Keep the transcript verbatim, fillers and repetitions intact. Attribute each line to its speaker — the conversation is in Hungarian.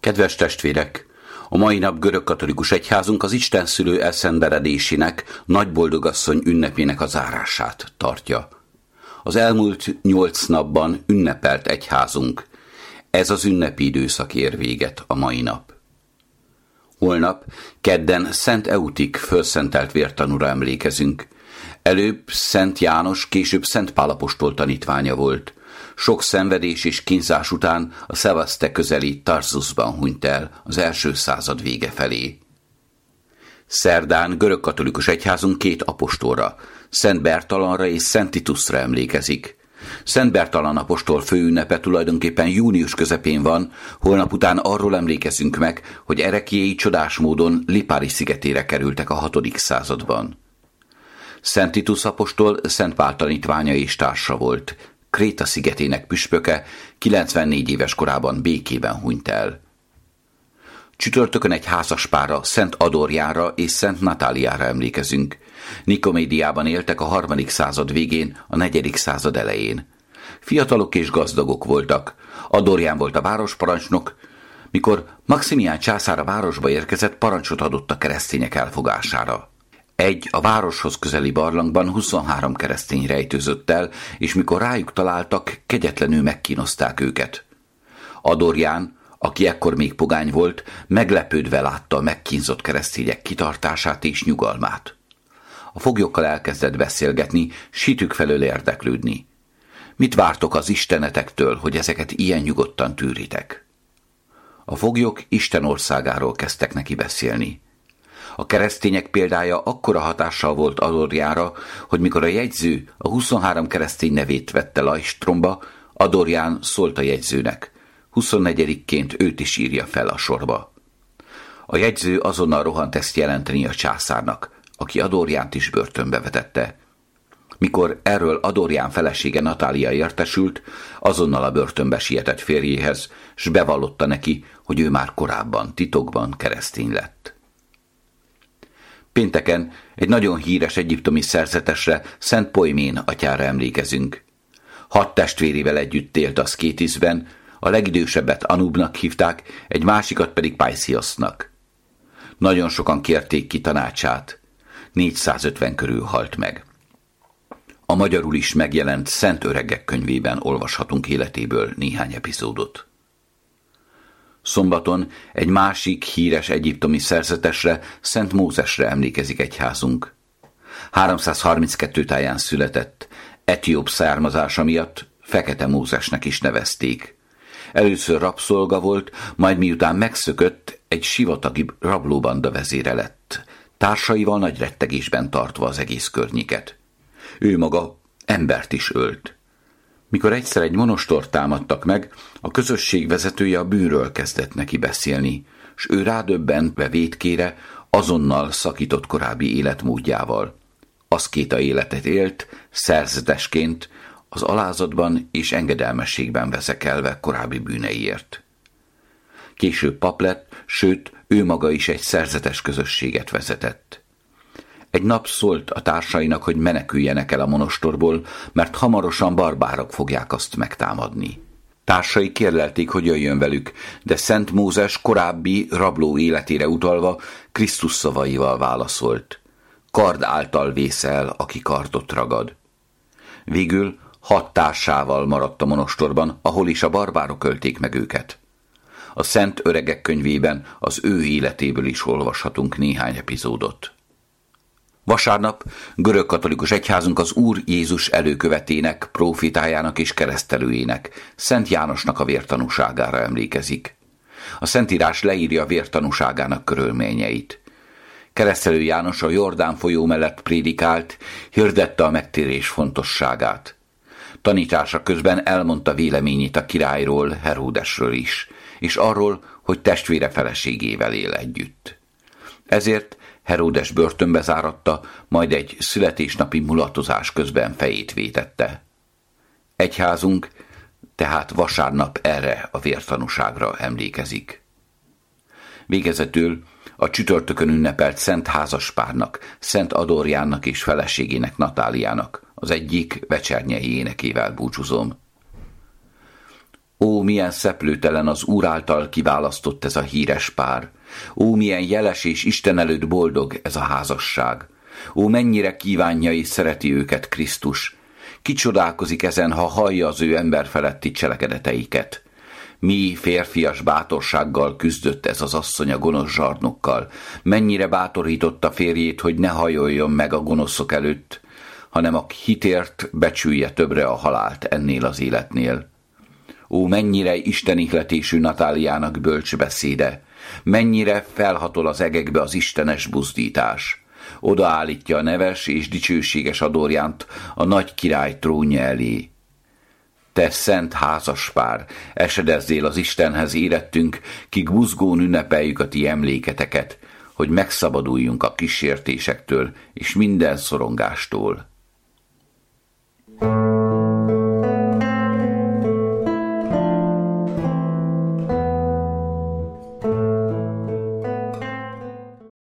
Speaker 1: Kedves testvérek! A mai nap görögkatolikus egyházunk az Istenszülő elszenderedésének, Nagy Boldogasszony ünnepének a zárását tartja. Az elmúlt nyolc napban ünnepelt egyházunk. Ez az ünnepi időszak ér véget a mai nap. Holnap, kedden Szent Eutik fölszentelt vértanúra emlékezünk. Előbb Szent János, később Szent Pál apostol tanítványa volt. Sok szenvedés és kínzás után a Szevaszte közeli Tarsusban hunyt el az első század vége felé. Szerdán görögkatolikus egyházunk két apostolra, Szent Bertalanra és Szent Titusra emlékezik. Szent Bertalan apostol főünnepe tulajdonképpen június közepén van, holnap után arról emlékezünk meg, hogy ereklyéi csodás módon Lipári szigetére kerültek a hatodik században. Szent Titus apostol Szent Pál tanítványa és társa volt. Kréta szigetének püspöke kilencvennégy éves korában békében hunyt el. Csütörtökön egy házaspárra, Szent Adorjánra és Szent Natáliára emlékezünk. Nikomédiában éltek a harmadik század végén, a negyedik század elején. Fiatalok és gazdagok voltak. Adorján volt a városparancsnok. Mikor Maximián császár a városba érkezett, parancsot adott a keresztények elfogására. Egy a városhoz közeli barlangban huszonhárom keresztény rejtőzött el, és mikor rájuk találtak, kegyetlenül megkínozták őket. Adorján, aki ekkor még pogány volt, meglepődve látta a megkínzott keresztények kitartását és nyugalmát. A foglyokkal elkezdett beszélgetni, sítük felől érdeklődni. Mit vártok az istenetektől, hogy ezeket ilyen nyugodtan tűritek? A foglyok Isten országáról kezdtek neki beszélni. A keresztények példája akkora hatással volt Adorjánra, hogy mikor a jegyző a huszonhárom keresztény nevét vette lajstromba, Adorján szólt a jegyzőnek. huszonnegyedikként őt is írja fel a sorba. A jegyző azonnal rohant ezt jelenteni a császárnak, aki Adorjánt is börtönbe vetette. Mikor erről Adorján felesége Natália értesült, azonnal a börtönbe sietett férjéhez, s bevallotta neki, hogy ő már korábban titokban keresztény lett. Pénteken egy nagyon híres egyiptomi szerzetesre, Szent Poimén atyára emlékezünk. Hat testvérével együtt élt a Szkétiszben, a legidősebbet Anubnak hívták, egy másikat pedig Paisiosnak. Nagyon sokan kérték ki tanácsát, négyszázötven körül halt meg. A magyarul is megjelent Szent Öregek könyvében olvashatunk életéből néhány epizódot. Szombaton egy másik híres egyiptomi szerzetesre, Szent Mózesre emlékezik egyházunk. háromszázharminckettő táján született, etióp származása miatt Fekete Mózesnek is nevezték. Először rabszolga volt, majd miután megszökött, egy sivatagi rablóbanda vezére lett, társaival nagy rettegésben tartva az egész környéket. Ő maga embert is ölt. Mikor egyszer egy monostort támadtak meg, a közösség vezetője a bűnről kezdett neki beszélni, s ő rádöbbentve vétkére azonnal szakított korábbi életmódjával. Aszkéta életet élt, szerzetesként, az alázatban és engedelmességben veszekelve korábbi bűneiért. Később pap lett, sőt, ő maga is egy szerzetes közösséget vezetett. Egy nap szólt a társainak, hogy meneküljenek el a monostorból, mert hamarosan barbárok fogják azt megtámadni. Társai kérlelték, hogy jöjjön velük, de Szent Mózes korábbi rabló életére utalva Krisztus szavaival válaszolt. Kard által vészel, aki kardot ragad. Végül hat társával maradt a monostorban, ahol is a barbárok ölték meg őket. A Szent Öregek könyvében az ő életéből is olvashatunk néhány epizódot. Vasárnap görögkatolikus egyházunk az Úr Jézus előkövetének, prófitájának és keresztelőjének, Szent Jánosnak a vértanúságára emlékezik. A Szentírás leírja a vértanúságának körülményeit. Keresztelő János a Jordán folyó mellett prédikált, hirdette a megtérés fontosságát. Tanítása közben elmondta véleményét a királyról, Heródesről is, és arról, hogy testvére feleségével él együtt. Ezért Heródes börtönbe záratta, majd egy születésnapi mulatozás közben fejét vétette. Egyházunk tehát vasárnap erre a vértanúságra emlékezik. Végezetül a csütörtökön ünnepelt Szent Házaspárnak, Szent Adorjánnak és feleségének Natáliának az egyik vecsernyei énekével búcsúzom. Ó, milyen szeplőtelen az Úr által kiválasztott ez a híres pár! Ó, milyen jeles és Isten előtt boldog ez a házasság! Ó, mennyire kívánja és szereti őket Krisztus! Ki csodálkozik ezen, ha hallja az ő emberfeletti cselekedeteiket? Mi férfias bátorsággal küzdött ez az asszony a gonosz zsarnokkal, mennyire bátorította férjét, hogy ne hajoljon meg a gonoszok előtt, hanem a hitért becsülje többre a halált ennél az életnél. Ó, mennyire istenihletésű Natáliának bölcs beszéde, mennyire felhatol az egekbe az istenes buzdítás. Odaállítja a neves és dicsőséges Adorjánt a nagy király trónja elé. Te szent házaspár, esedezzél az Istenhez érettünk, kik buzgón ünnepeljük a ti emléketeket, hogy megszabaduljunk a kísértésektől és minden szorongástól.